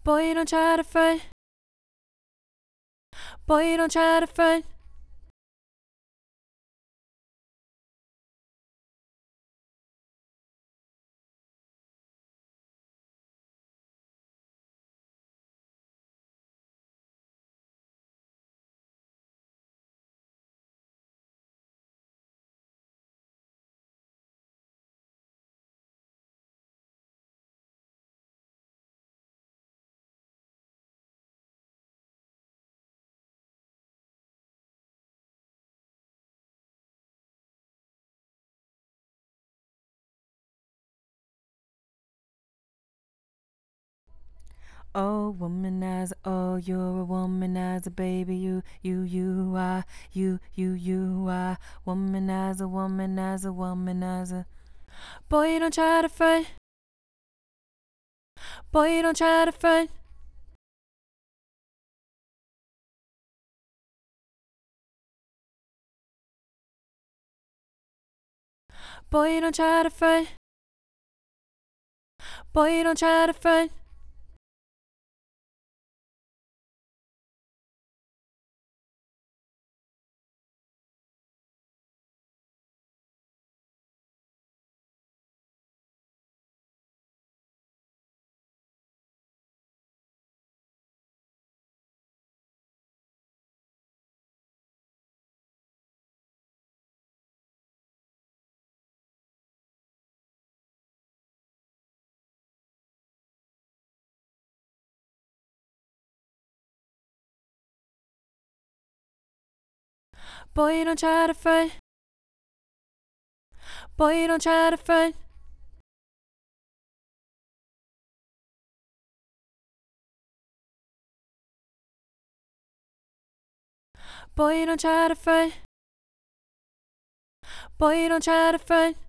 Boy, you don't try to front. Boy, you don't try to front. Oh, womanizer, oh, you're a womanizer, baby, you are, you are, womanizer, womanizer, womanizer. Boy, you don't try to front. Boy, you don't try to front. Boy, you don't try to front. Boy, you don't try to front. Boy, you don't try to front. Boy, you don't try to front. Boy, you don't try to front. Boy, you don't try to front.